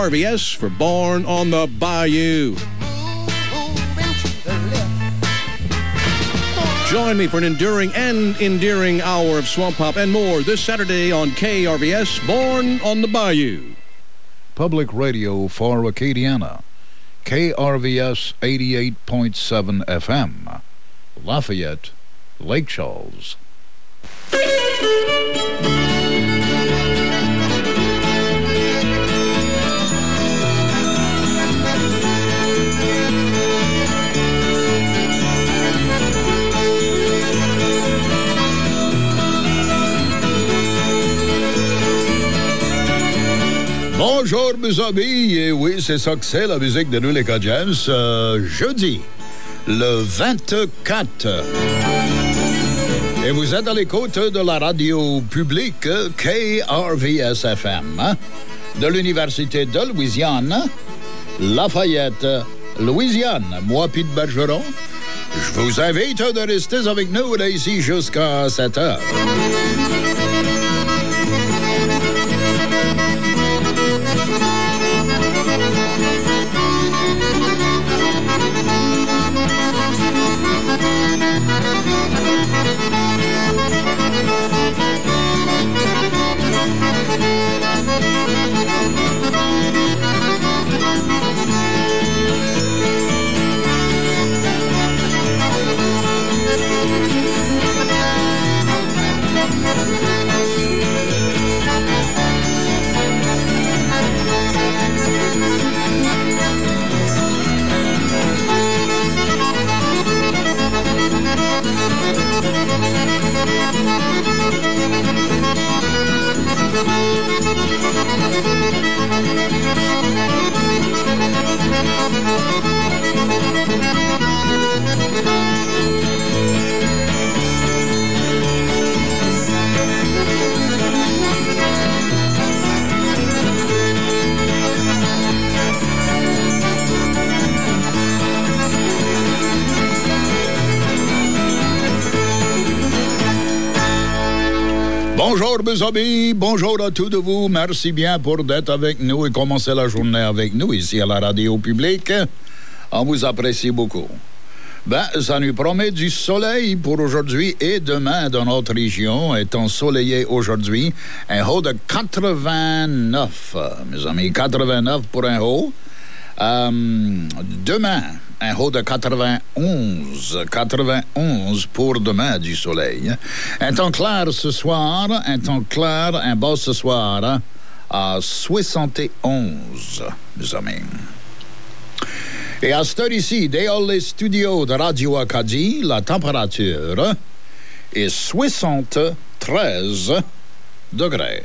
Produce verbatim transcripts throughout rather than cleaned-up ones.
R V S for Born on the Bayou. Join me for an enduring and endearing hour of swamp pop and more this Saturday on K R V S, Born on the Bayou. Public radio for Acadiana. K R V S eighty-eight point seven F M. Lafayette, Lake Charles. Bonjour, mes amis. Et oui, c'est ça que c'est, la musique de nous, les Cajans. Euh, jeudi, le vingt-quatre. Et vous êtes à l'écoute de la radio publique K R V S F M, hein? De l'Université de Louisiane, Lafayette, Louisiane. Moi, Pete Bergeron, je vous invite de rester avec nous là, ici jusqu'à sept heures. Bonjour, mes amis. Bonjour à tous de vous. Merci bien pour d'être avec nous et commencer la journée avec nous ici à la radio publique. On vous apprécie beaucoup. Ben, ça nous promet du soleil pour aujourd'hui et demain dans notre région. Est ensoleillé aujourd'hui. Un haut de quatre-vingt-neuf, mes amis. quatre-vingt-neuf pour un haut. Euh, demain, un haut de quatre-vingt-onze. quatre-vingt-onze pour demain du soleil. Un temps clair ce soir. Un temps clair, un beau ce soir à soixante et onze, mes amis. Et à cette heure ici, dans les studios de Radio Acadie, la température est soixante-treize degrés.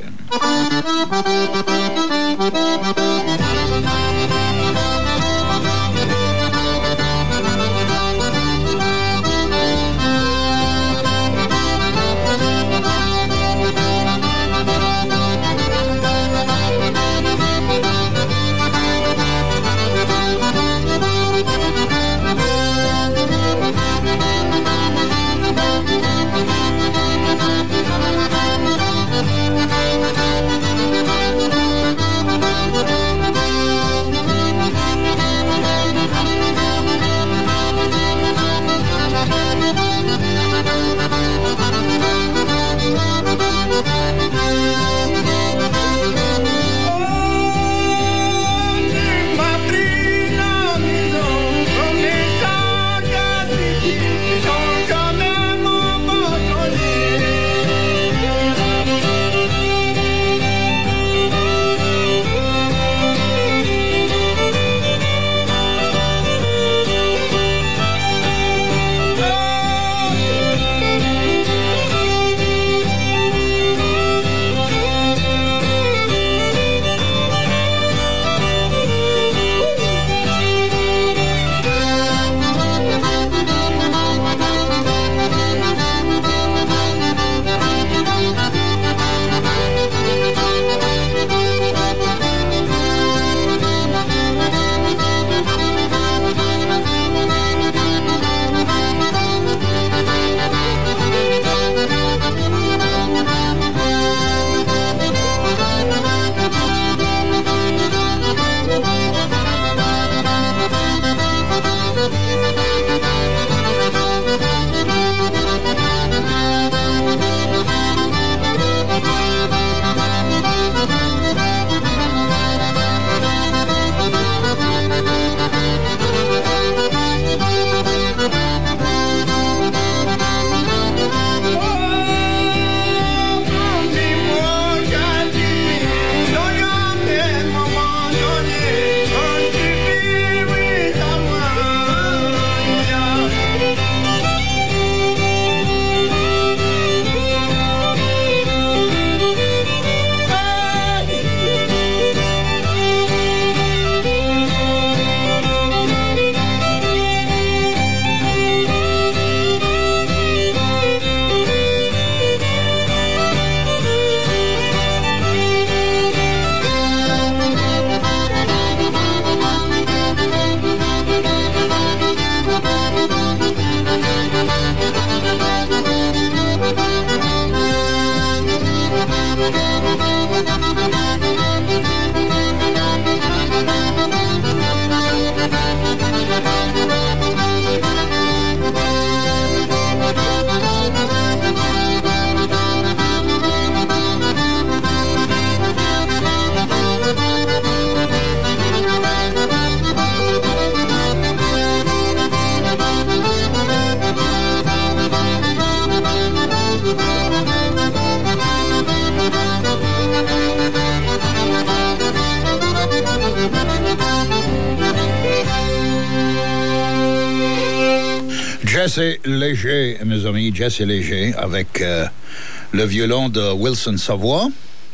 Jesse Léger, mes amis, Jesse Léger, avec euh, le violon de Wilson Savoie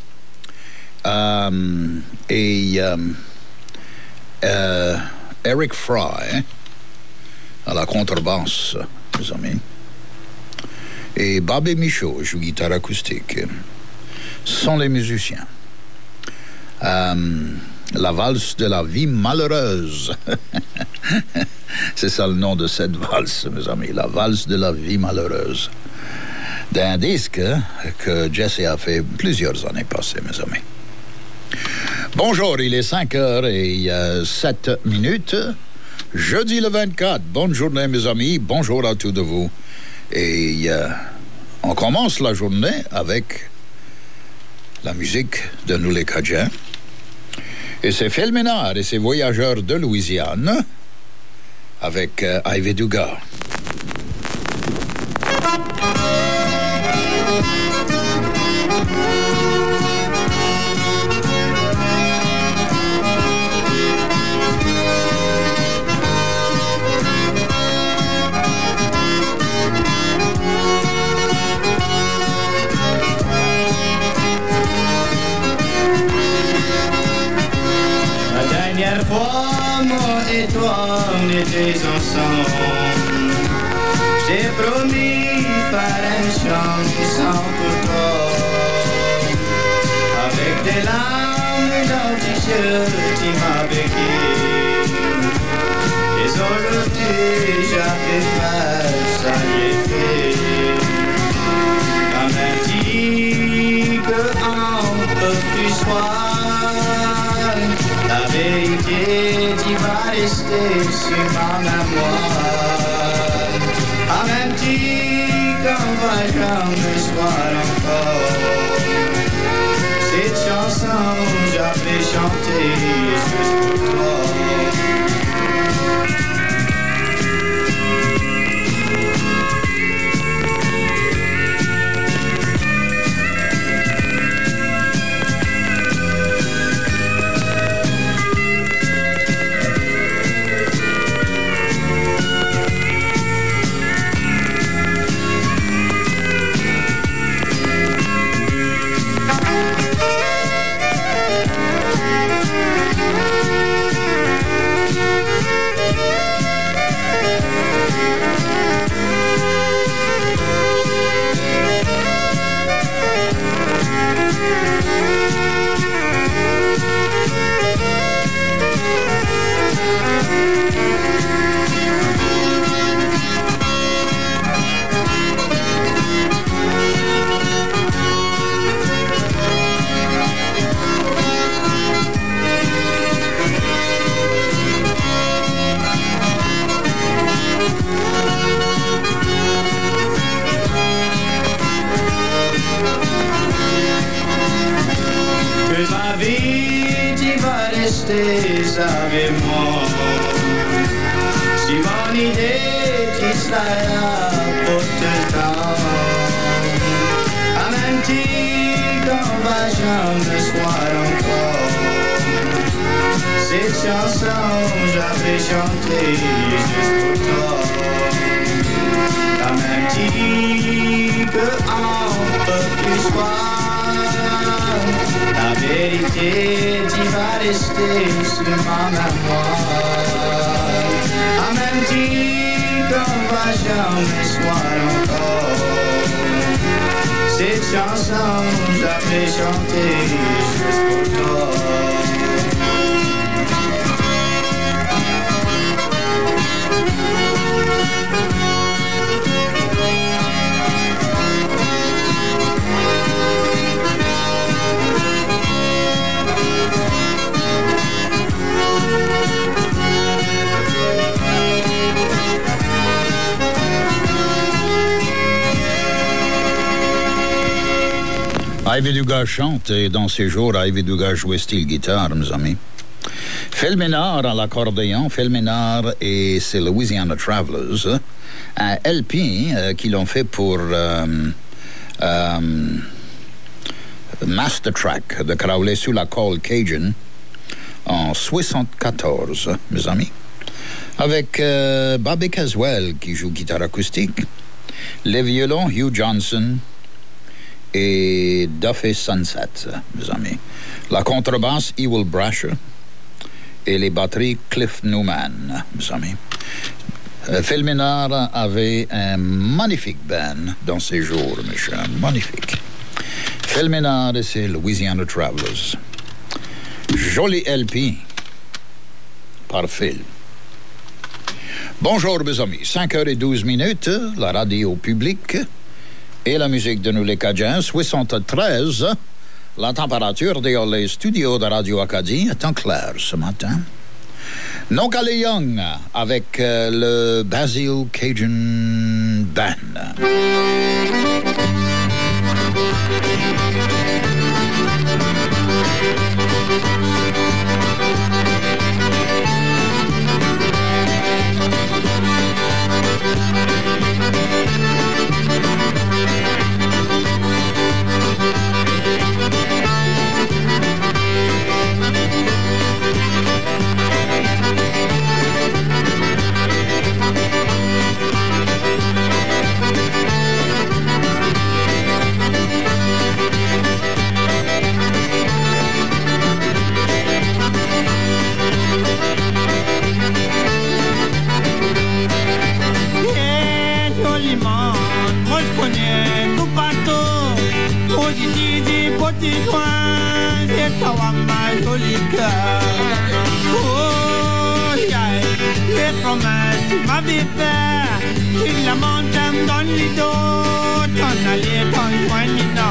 euh, et euh, euh, Eric Fry à la contrebasse, mes amis. Et Bobby Michaud joue guitare acoustique. Ce sont les musiciens. Euh, la valse de la vie malheureuse. C'est ça le nom de cette valse, mes amis. La valse de la vie malheureuse. D'un disque que Jesse a fait plusieurs années passées, mes amis. Bonjour, il est cinq heures sept minutes. Jeudi le vingt-quatre. Bonne journée, mes amis. Bonjour à tous de vous. Et euh, on commence la journée avec la musique de Nous les Cajuns. Et c'est Phil Ménard et ses voyageurs de Louisiane avec euh, Ivy Dugas. Et toi, on était ensemble. J'ai promis faire une chanson pour toi. Avec des larmes dans tes yeux, tu m'as béqué. Et aujourd'hui, j'ai faire ça, j'ai fait. Quand elle dit qu'on peut plus soir. La vérité, tu vas rester sur ma mémoire. Ah, même si qu'on va jamais soir encore. Cette chanson, j'avais chanté juste pour toi. Avec moi, si mon idée tu seras là pour tout le temps. À même temps qu'on va jamais soir encore. Cette chanson j'avais chanté juste pour toi. À même temps qu'on peut plus soir. La vérité, tu vas rester sur ma mémoire. En même temps qu'on va jamais soir encore. Cette chanson, j'avais chanté juste pour toi. Ivy Dugas chante et dans ces jours, Ivy Dugas jouait style guitare, mes amis. Phil Ménard à l'accordéon, Phil Ménard et ses Louisiana Travelers, un L P euh, qu'ils ont fait pour euh, euh, Master Track de Crowley sous la Call Cajun en soixante-quatorze, mes amis. avec euh, Bobby Caswell qui joue guitare acoustique, les violons Hugh Johnson et Duffy Sunset, mes amis. La contrebasse Ewell Brasher et les batteries Cliff Newman, mes amis. Euh, Phil Minard avait un magnifique band dans ses jours, mes chers, magnifique. Phil Minard et ses Louisiana Travelers. Joli L P par Phil. Bonjour, mes amis. cinq heures douze minutes, la radio publique et la musique de nous les Cajuns, soixante-treize. La température dans les studios de Radio Acadie est en clair ce matin. Nokale Young avec euh, le Basil Cajun Band. Ma vie faire, tu la montagne dans les dos, ton allié, ton joignino.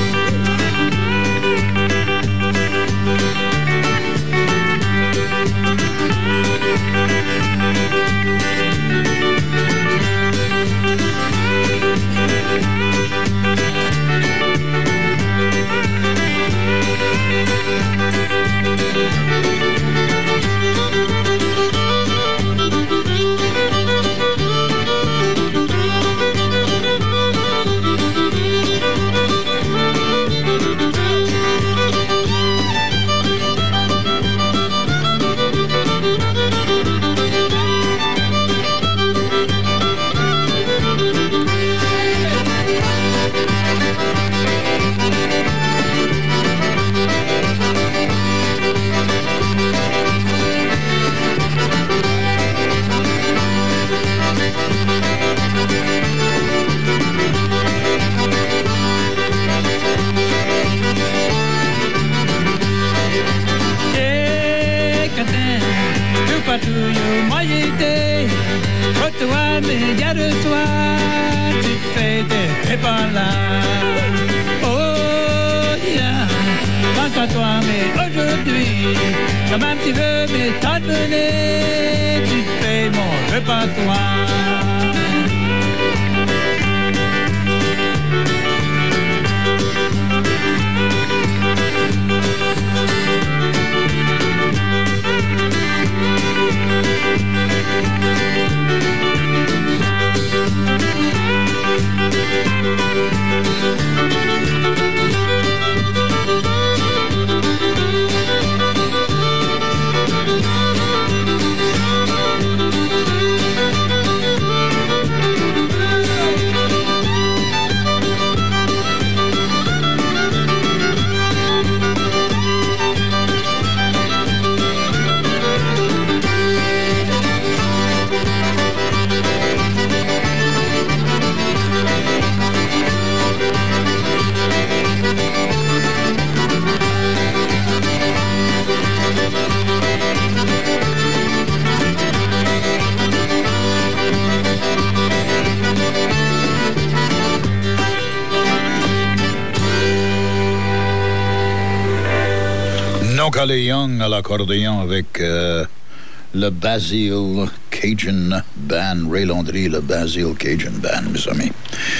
Nokale Young à l'accordéon avec euh, le Basil Cajun Band, Ray Landry, le Basil Cajun Band, mes amis.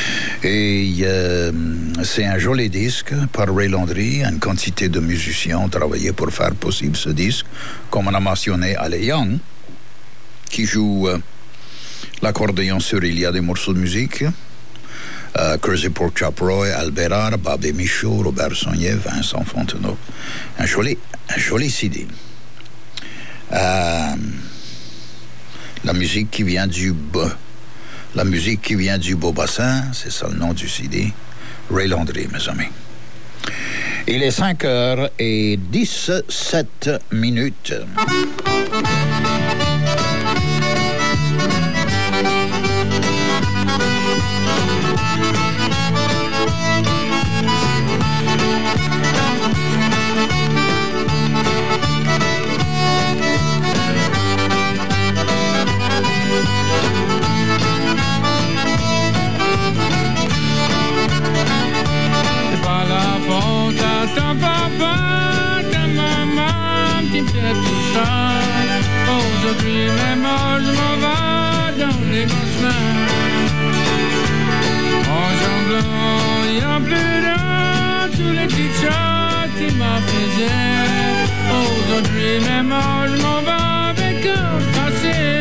Et euh, c'est un joli disque par Ray Landry. Une quantité de musiciens ont travaillé pour faire possible ce disque, comme on a mentionné Ale Young, qui joue euh, l'accordéon sur Il y a des morceaux de musique. Uh, Crazy Pork Chop Roy, Albert, Bobby Michaud, Robert Saunier, Vincent Fontenot. Un joli, un joli C D. Uh, La musique qui vient du bas. La musique qui vient du Beau-Bassin, c'est ça le nom du C D. Ray Landry, mes amis. Il est cinq heures dix-sept minutes. Ta papa, ta maman, qui fait tout ça. Aujourd'hui, même je m'en vais dans les cauchemars. En jonglant, il n'y a plus rien, tous les petits chats qui m'en faisaient. Aujourd'hui, même je m'en vais avec un passé.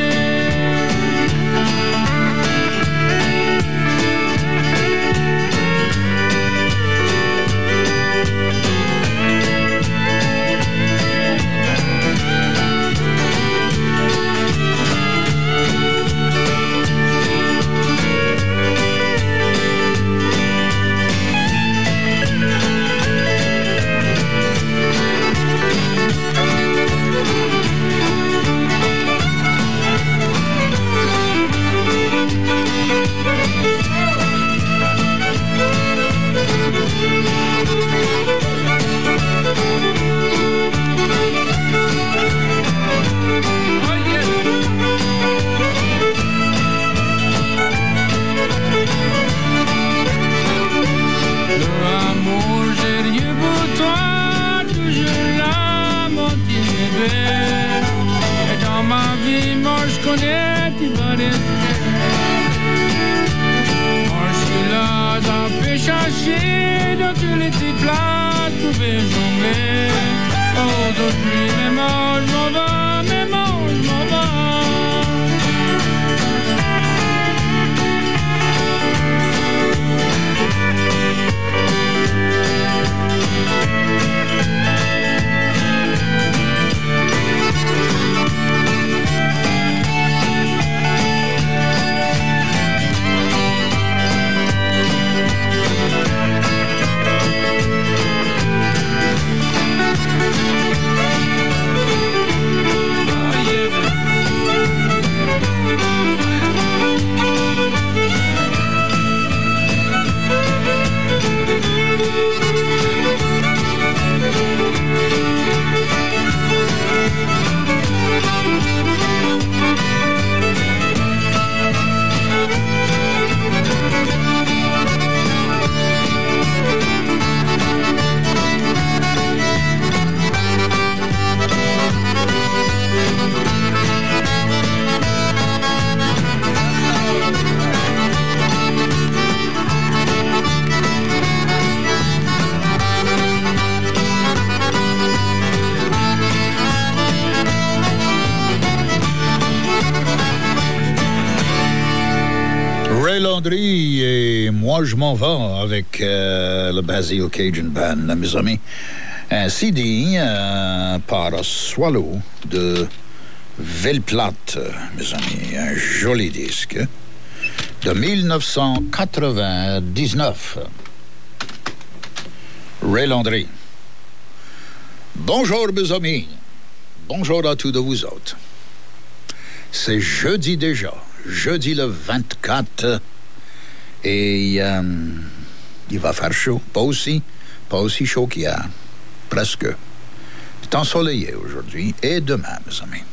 Et moi, je m'en vais avec euh, le Basil Cajun Band, mes amis. Un C D euh, par Swallow de Velplate, mes amis. Un joli disque de dix-neuf cent quatre-vingt-dix-neuf. Ray Landry. Bonjour, mes amis. Bonjour à tous de vous autres. C'est jeudi déjà. Jeudi le vingt-quatre. Et euh, il va faire chaud. Pas aussi, pas aussi chaud qu'hier. Presque. C'est ensoleillé aujourd'hui et demain, mes amis.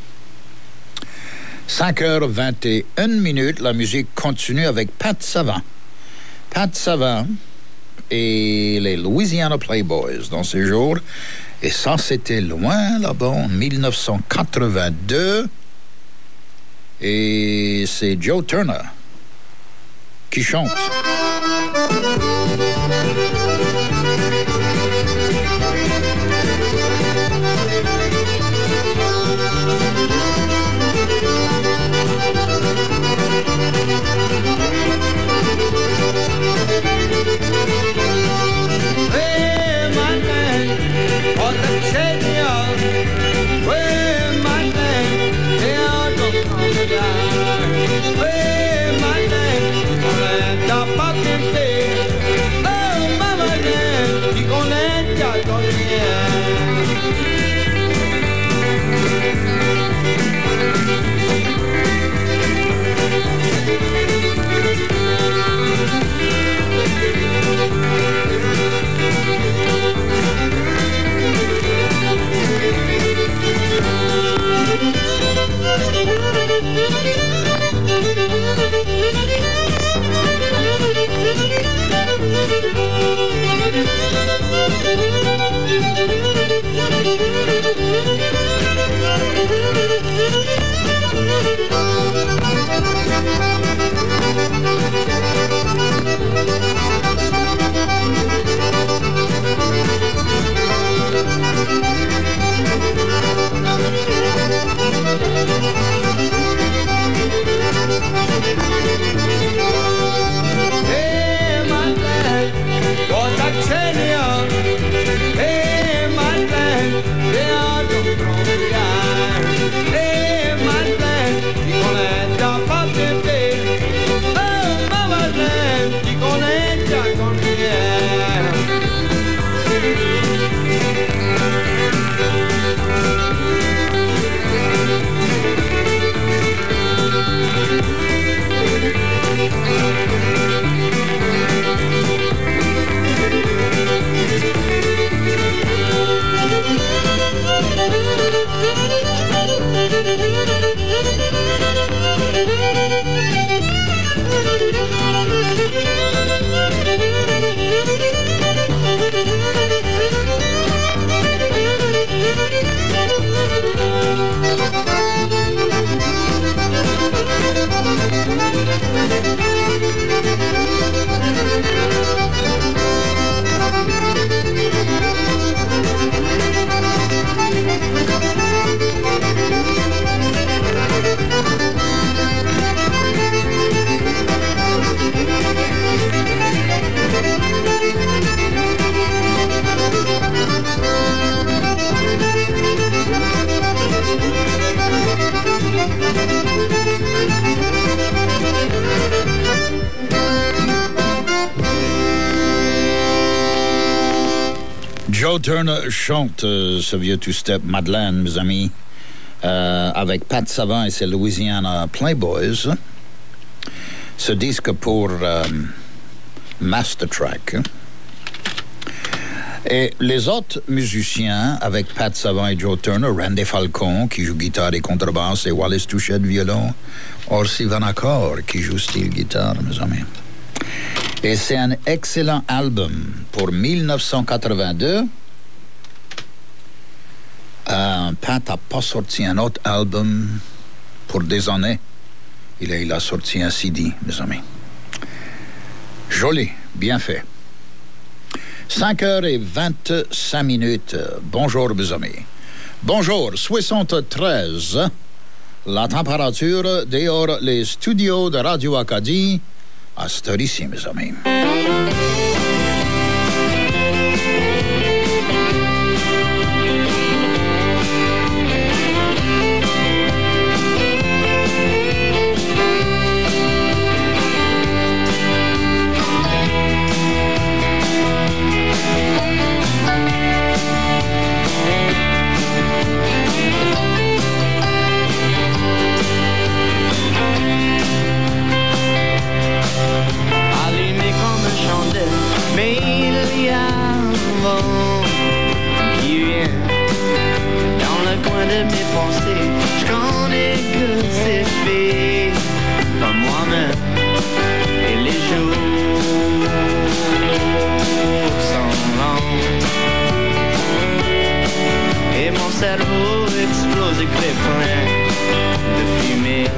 cinq heures vingt et une minutes. La musique continue avec Pat Savant. Pat Savant et les Louisiana Playboys dans ces jours. Et ça, c'était loin là-bas, en dix-neuf cent quatre-vingt-deux. Et c'est Joe Turner qui chante. Hey, my man, on the chain, way, my man, they are gonna come down. Hey, Madeleine, quand I tell you, hey, Madeleine, they are the wrong guy. Hey, Madeleine, tu connais ta pas bébé. Oh, ma Madeleine, tu connais ta confiance. Joe Turner chante euh, ce vieux two-step Madeleine, mes amis, euh, avec Pat Savant et ses Louisiana Playboys. Ce disque pour euh, Master Track. Et les autres musiciens, avec Pat Savant et Joe Turner, Randy Falcon, qui joue guitare et contrebasse, et Wallace Touchette, violon, Orsi Vanacore, qui joue style guitare, mes amis. Et c'est un excellent album pour mille neuf cent quatre-vingt-deux. Euh, Pat n'a pas sorti un autre album pour des années. Il a, il a sorti un C D, mes amis. Joli, bien fait. cinq heures vingt-cinq minutes. Bonjour, mes amis. Bonjour, soixante-treize. La température dehors les studios de Radio Acadie à cette heure ici, mes amis. cerveau explose et crée plein de fumée.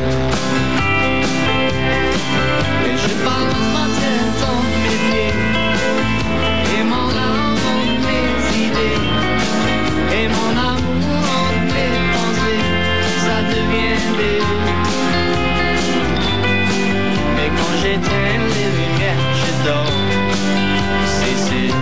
Et je balance ma tête entre mes pieds et mon âme entre mes idées et mon amour entre mes pensées. Ça devient beau. Mais quand j'éteins les lumières, je dors. C'est sûr.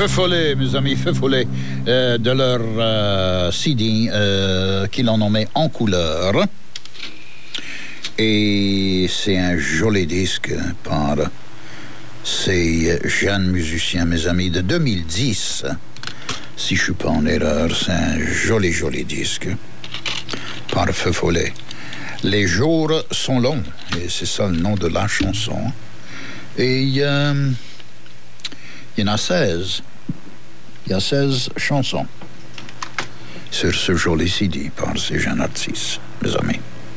Feu Follet, mes amis, Feu Follet, euh, de leur euh, C D euh, qu'ils ont nommé En couleur. Et c'est un joli disque par ces jeunes musiciens, mes amis, de deux mille dix. Si je ne suis pas en erreur, c'est un joli, joli disque par Feu Follet. Les jours sont longs, et c'est ça le nom de la chanson. Et euh, il y en a seize. Il y a seize chansons sur ce joli C D par ces jeunes artistes, mes amis.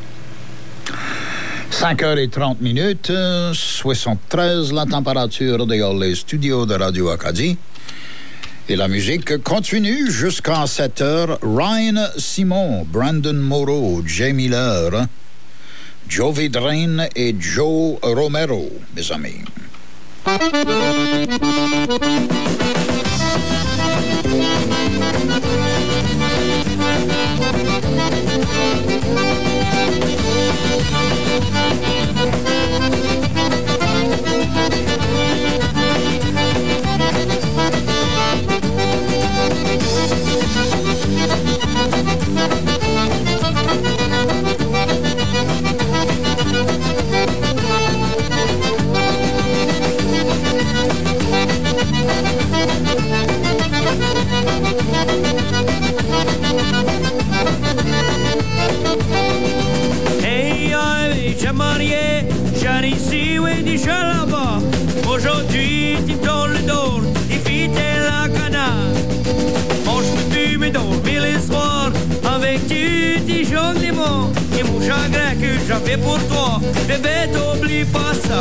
cinq heures trente minutes, soixante-treize, la température dans les studios de Radio Acadie. Et la musique continue jusqu'à sept heures. Ryan Simon, Brandon Moreau, Jay Miller, Jovi Drain et Joe Romero, mes amis. Marié, j'en ici, oui, déjà là-bas. Aujourd'hui, tu me donnes le dos, tu fites la canard. Moi, je me tue, mais dormir les soirs. Avec tu, tu joues les mots. Et mon chagrin que j'avais pour toi, bébé, t'oublie pas ça.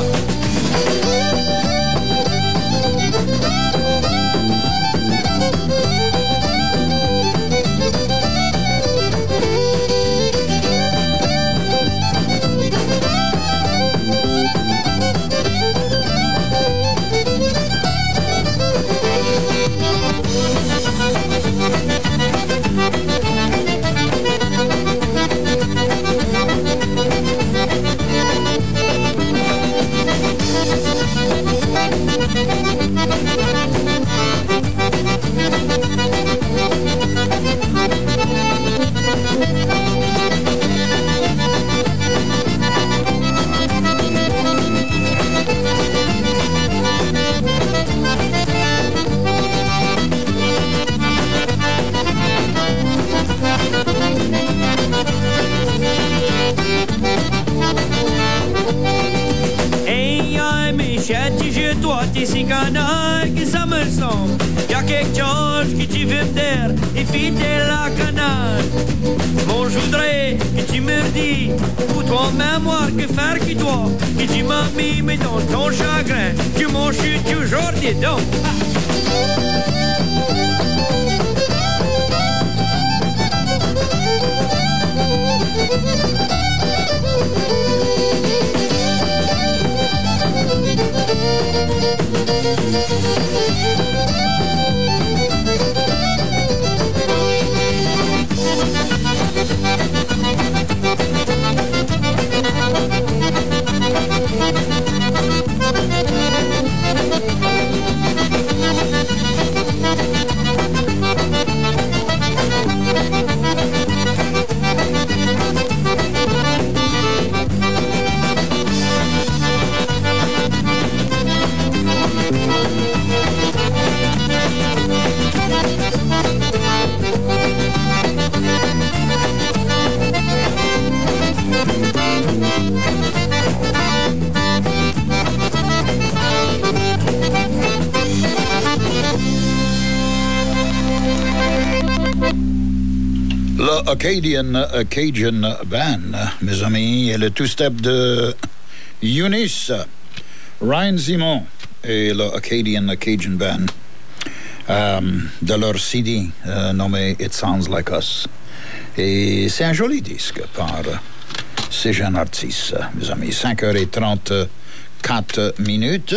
T'es si canard que ça me semble. Y'a quelque chose que tu veux me dire et puis t'es la canard. Bon, je voudrais que tu me dis pour toi mémoire que faire que toi. Que tu m'as mis mais dans ton chagrin tu m'en chutes toujours dedans. Acadian uh, Cajun Band, mes amis, et le two-step de Eunice, Ryan Simon et le Acadian Cajun Band um, de leur C D uh, nommé It Sounds Like Us. Et c'est un joli disque par ces jeunes artistes, mes amis. cinq heures trente-quatre minutes.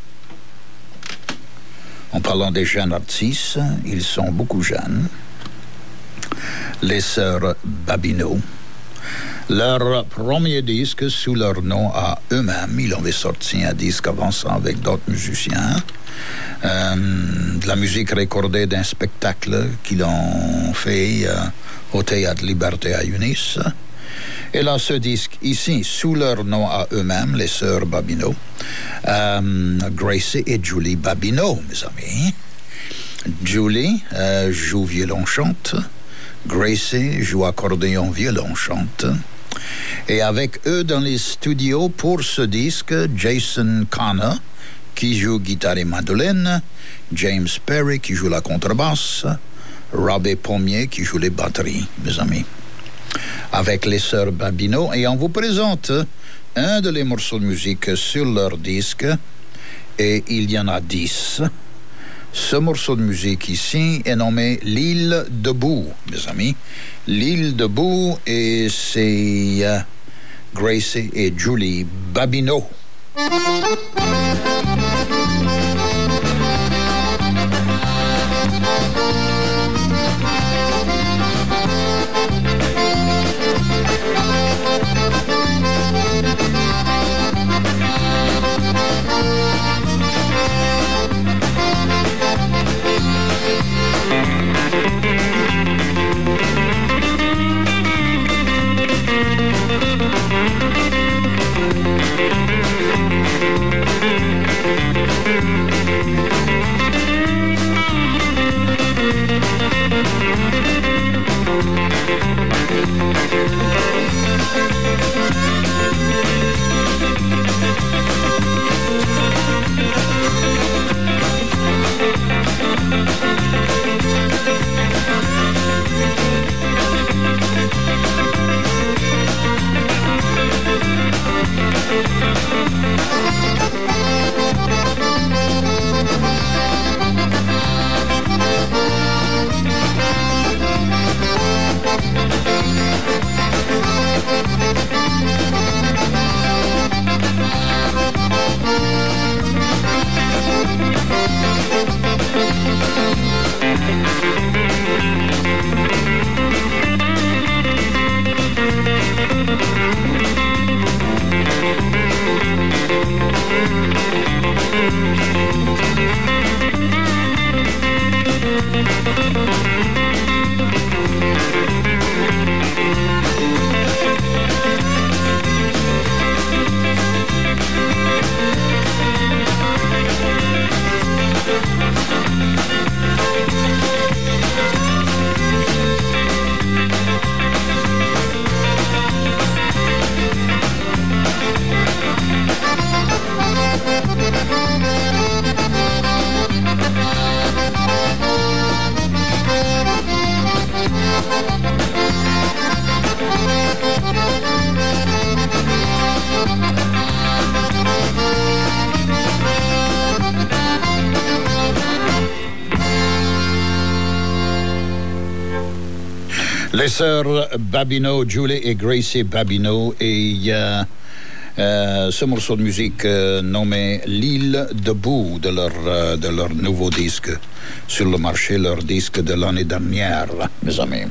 En parlant des jeunes artistes, ils sont beaucoup jeunes. Les sœurs Babineau, Leur premier disque sous leur nom à eux-mêmes. Ils avaient sorti un disque avant ça avec d'autres musiciens. Euh, de la musique recordée d'un spectacle qu'ils ont fait euh, au Théâtre Liberté à Eunice. Et là, ce disque ici, sous leur nom à eux-mêmes, les sœurs Babineau, euh, Gracie et Julie Babineau, mes amis. Julie euh, joue violon-chante. Gracie joue accordéon violon-chante. Et avec eux dans les studios pour ce disque, Jason Connor, qui joue guitare et mandoline, James Perry, qui joue la contrebasse, Robbie Pommier, qui joue les batteries, mes amis. Avec les sœurs Babineau, et on vous présente un de les morceaux de musique sur leur disque, et il y en a dix. Ce morceau de musique ici est nommé L'île debout, mes amis. L'île debout, et c'est uh, Gracie et Julie Babineau. Les sœurs Babineau, Julie et Gracie Babineau, et il y a euh, ce morceau de musique euh, nommé L'île debout de leur, euh, de leur nouveau disque sur le marché, leur disque de l'année dernière, mes amis.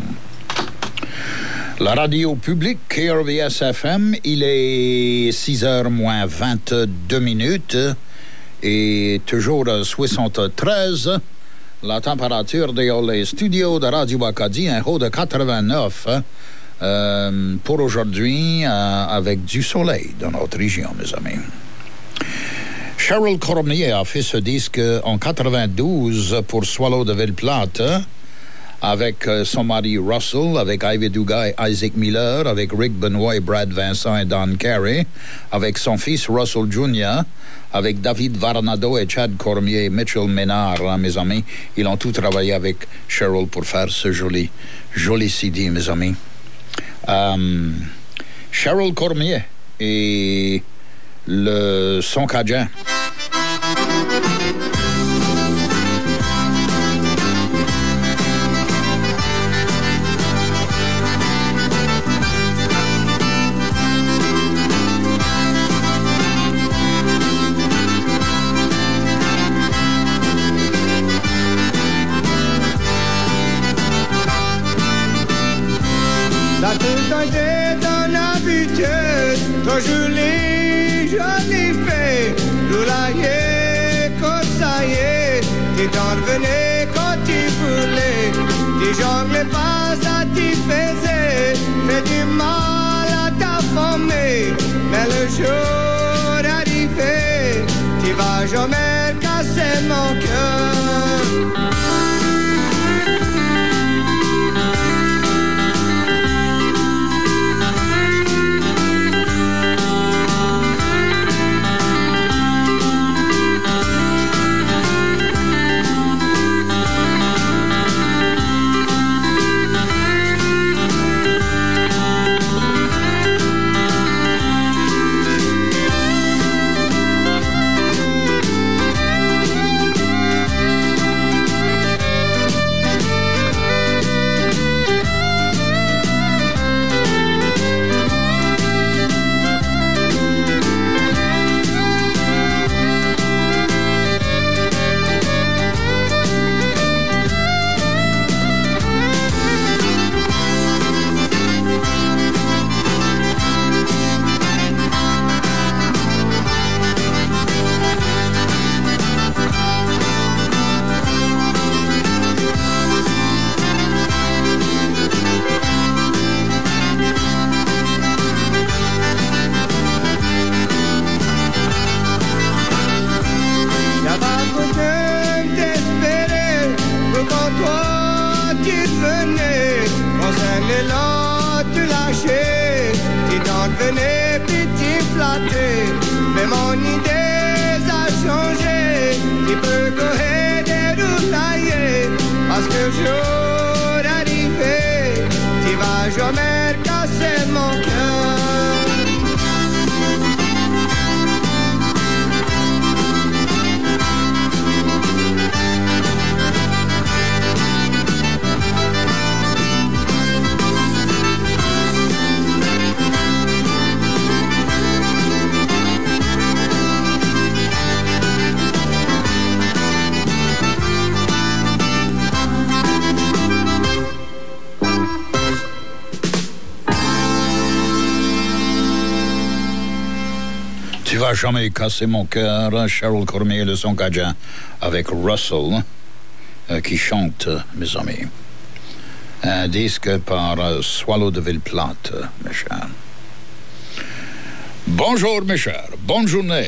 La radio publique K R V S F M, il est six heures moins vingt-deux minutes et toujours soixante-treize. La température dans les studios de Radio Acadie, un haut de quatre-vingt-neuf euh, pour aujourd'hui, euh, avec du soleil dans notre région, mes amis. Cheryl Cormier a fait ce disque en quatre-vingt-douze pour Swallow de Ville-Plate, avec son mari Russell, avec Ivy Dugas et Isaac Miller, avec Rick Benoit et Brad Vincent et Don Carey, avec son fils Russell Junior, avec David Varnado et Chad Cormier et Mitchell Ménard, hein, mes amis. Ils ont tout travaillé avec Cheryl pour faire ce joli, joli C D, mes amis. Um, Cheryl Cormier et le son cajun. Ça te tout le temps t'es ton habitude. Toujours les jolies filles, roulailler, comme ça y est. T'es t'en revenais quand tu voulais. T'es jonglais pas ça t'y faisait. Fais du mal à ta famille. Mais le jour arrivé, tu vas jamais casser mon cœur. Mais mon idée a changé. Tu peux courir déroulailler. Parce que le jour arrivé, tu vas jamais casser mon cœur. Tu vas jamais casser mon cœur, Cheryl Cormier de son Cajun, avec Russell, euh, qui chante, mes amis. Un disque par euh, Swallow de Ville-Plate, mes chers. Bonjour, mes chers. Bonne journée.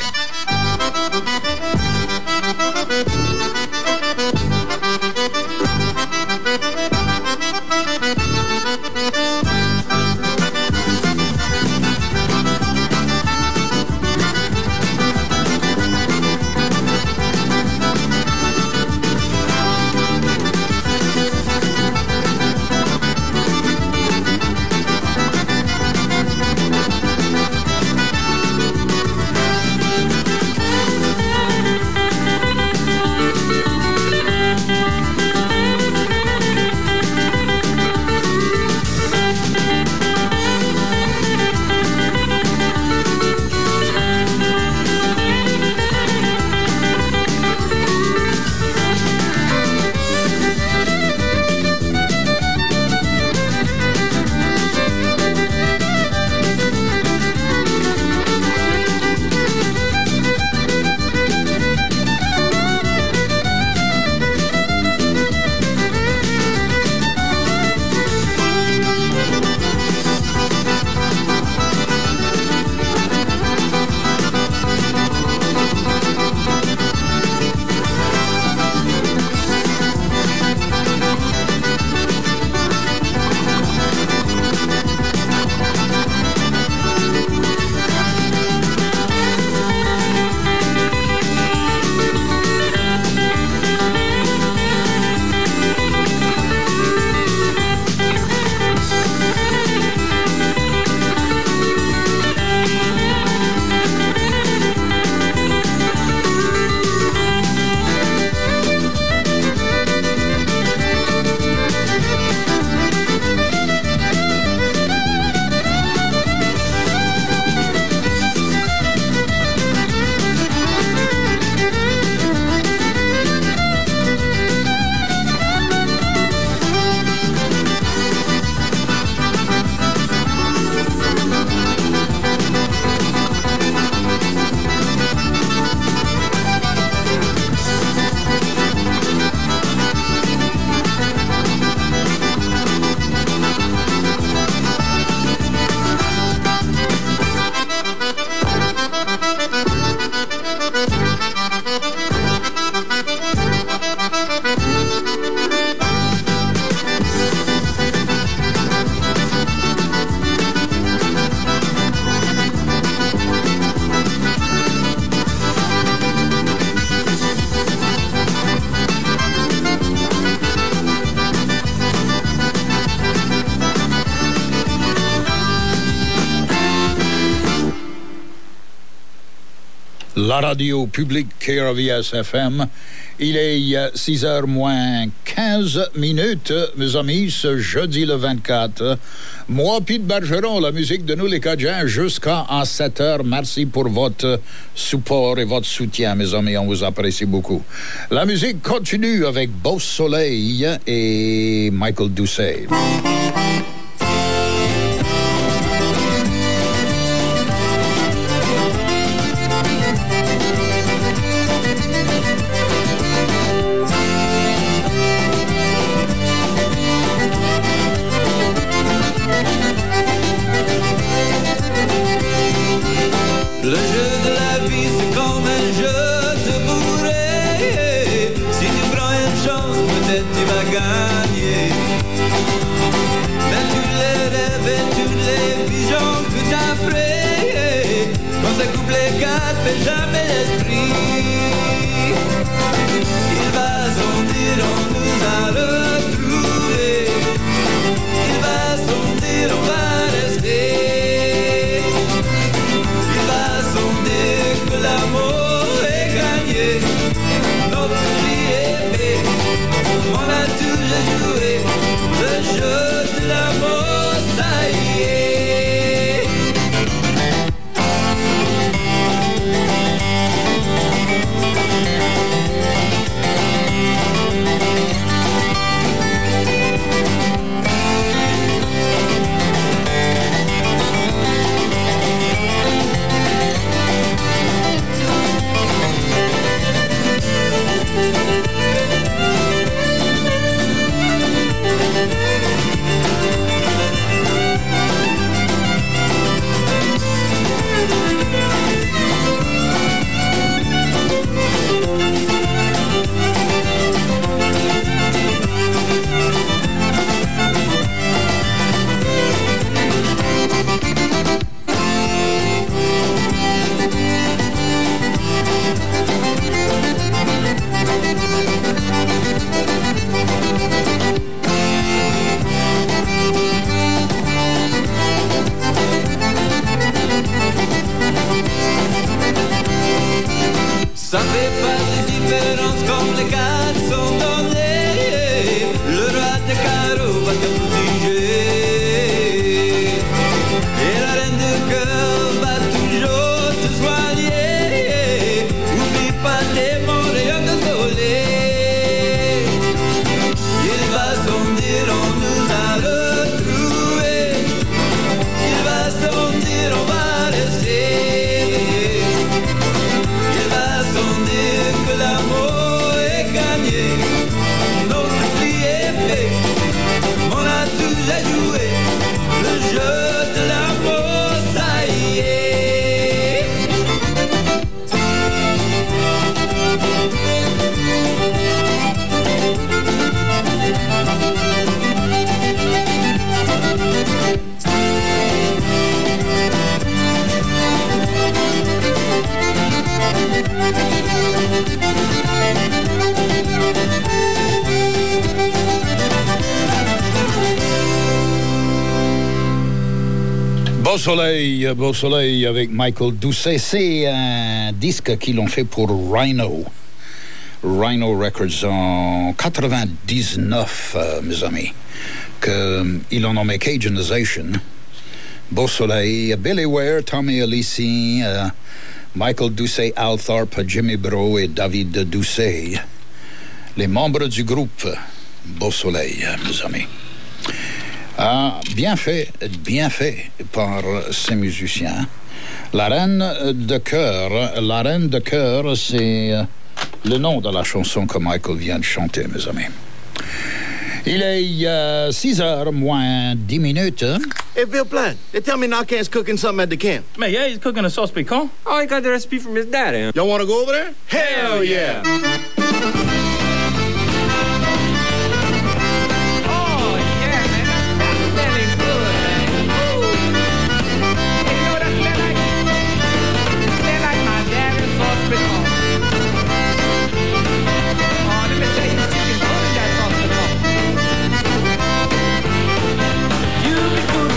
la radio publique K R V S F M. Il est six heures moins quinze minutes, mes amis, ce jeudi le vingt-quatre. Moi, Pete Bergeron, la musique de nous les Cajuns jusqu'à sept heures. Merci pour votre support et votre soutien, mes amis. On vous apprécie beaucoup. La musique continue avec Beau Soleil et Michael Doucet. Le jeu de la vie, c'est comme un jeu de bourré. Si tu prends une chance, peut-être tu vas gagner. Mais tu les rêves et tu les visions tout après. Quand ça coupe les quatre, fait jamais l'esprit. Il va s'en dire, on nous a retrouvés. Il va s'en dire, on va rester. Que l'amour est gagné, notre vie est fait. On a toujours joué le jeu de l'amour, ça y est. Ça fait pas de différence comme les cartes sont données. Le roi de carreau va te protéger. Et la reine de cœur va toujours te soigner. Oublie pas tes bons rayons de soleil. Il va s'en dire, on nous a retrouvés. Il va s'en dire, on va rester. Que l'amour est gagné, notre vie est fait. On a toujours joué le jeu de l'amour, ça y est. Beau Soleil, Beau Soleil avec Michael Doucet. C'est un disque qu'ils ont fait pour Rhino. Rhino Records en quatre-vingt-dix-neuf, euh, mes amis. Qu'ils ont nommé Cajunization. Beau Soleil, Billy Ware, Tommy Alisi, euh, Michael Doucet, Al Tharpe, Jimmy Bro et David Doucet. Les membres du groupe Beau Soleil, mes amis. Ah, bien fait, bien fait par ces musiciens. La reine de cœur, la reine de cœur, c'est le nom de la chanson que Michael vient de chanter, mes amis. Il est uh, six heures moins dix minutes. Hey, Bill Platt, they tell me Narcan's cooking something at the camp. Man, yeah, he's cooking a sauce piquant. Oh, he got the recipe from his daddy. Y'all want to go over there? Hell yeah!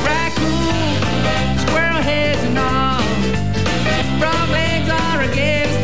Squirrel heads and all, frog legs are against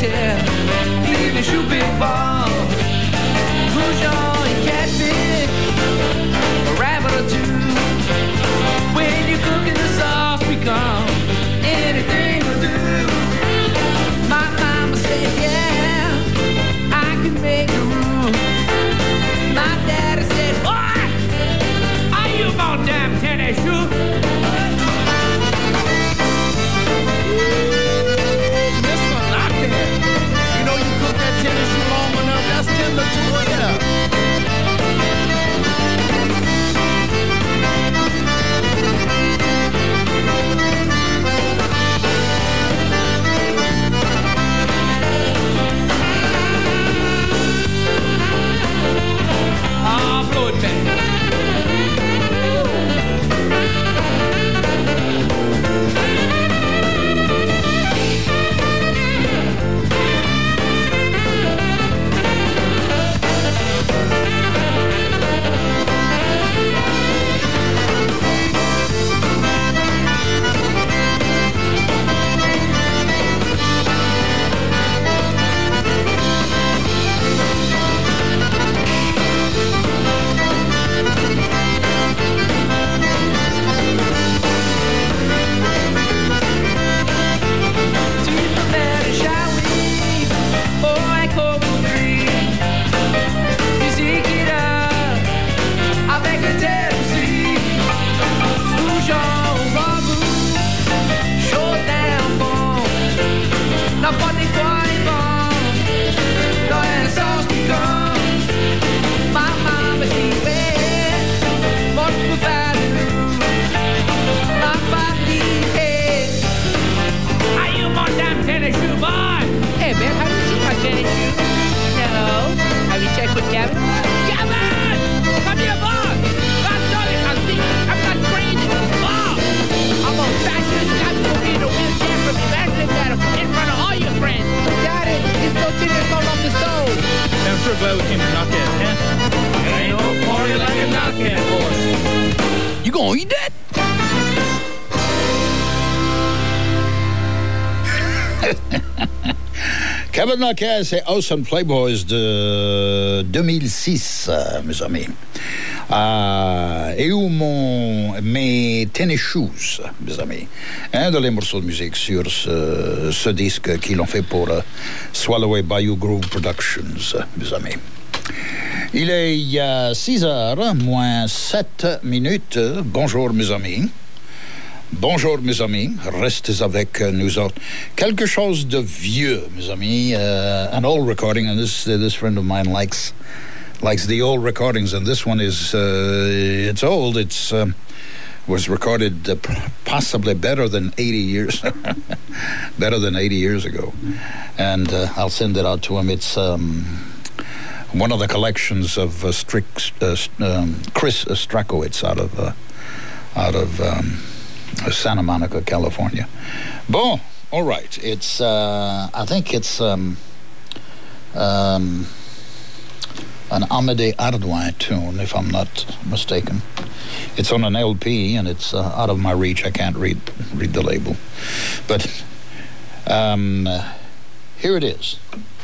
Kevin Lockett, c'est Awesome Playboys de deux mille six, euh, mes amis. Euh, et où mon, mes tennis shoes, mes amis. Un de les morceaux de musique sur ce, ce disque qu'ils ont fait pour uh, Swalloway Bayou Groove Productions, mes amis. Il est uh, six heures, moins sept minutes. Bonjour, mes amis. Bonjour, mes amis. Restez avec nous autres. Quelque chose de vieux, mes amis. Uh, an old recording, and this uh, this friend of mine likes likes the old recordings, and this one is uh, it's old. It's um, was recorded uh, possibly better than eighty years, better than eighty years ago, and uh, I'll send it out to him. It's um, one of the collections of uh, Strix, uh, um, Chris Strakowitz out of uh, out of. Um, Santa Monica, California. Bon, all right. It's, uh, I think it's um, um, an Amédée Ardouin tune, if I'm not mistaken. It's on an L P, and it's uh, out of my reach. I can't read read the label. But um, uh, here it is.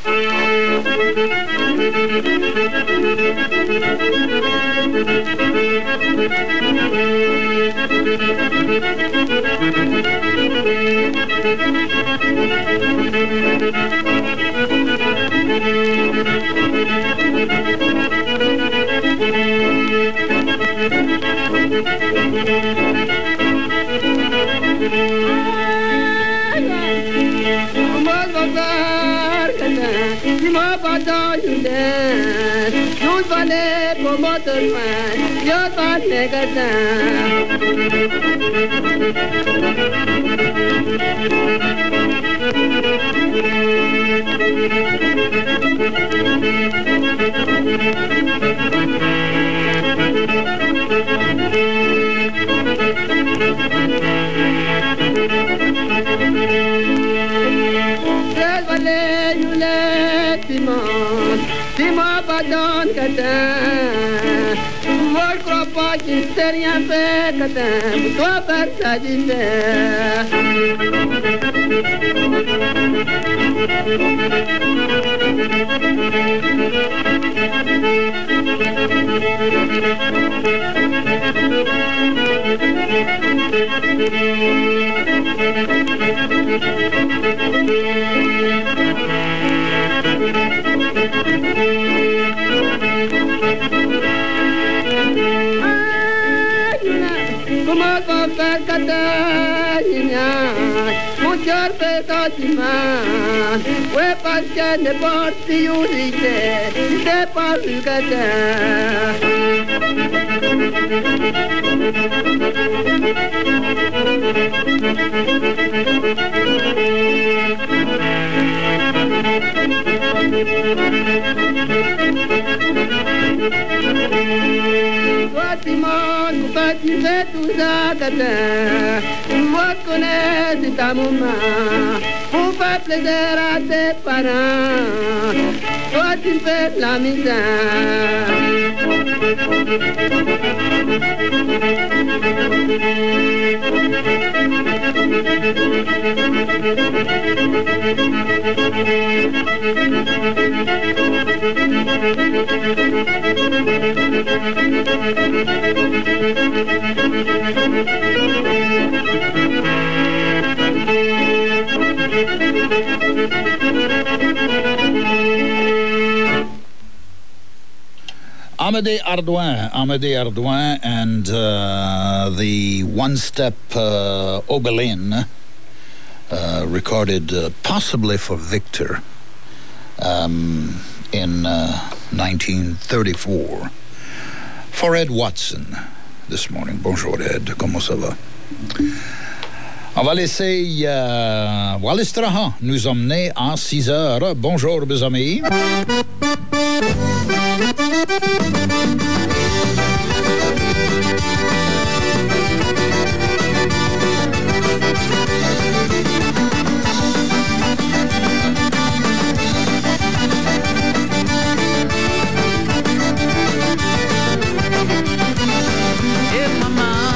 Dis-moi pardonne, Catin. Moi, je crois pas qu'il s'est rien fait, Catin. Pour toi, faire ça, comment va faire Catalina? Mon cœur fait sentiment. Ouais, parce que n'importe où j'étais, c'est pas du Toi, Simon, pourquoi tu fais tout ça, Catin? Moi, je connais ta maman pour faire plaisir à tes parents. Toi, tu fais de la misère. Amédée Ardouin, Amédée Ardouin, and uh, the one-step uh, Oberlin, uh, recorded uh, possibly for Victor um, in uh, nineteen thirty-four. For Ed Watson this morning. Bonjour Ed, comment ça va? On va laisser uh, Wallis Strahan nous emmener à six heures. Bonjour mes amis.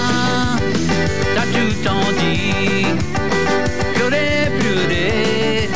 J'aurais pleuré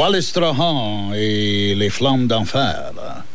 Wallace Strahan et les Flammes d'Enfer.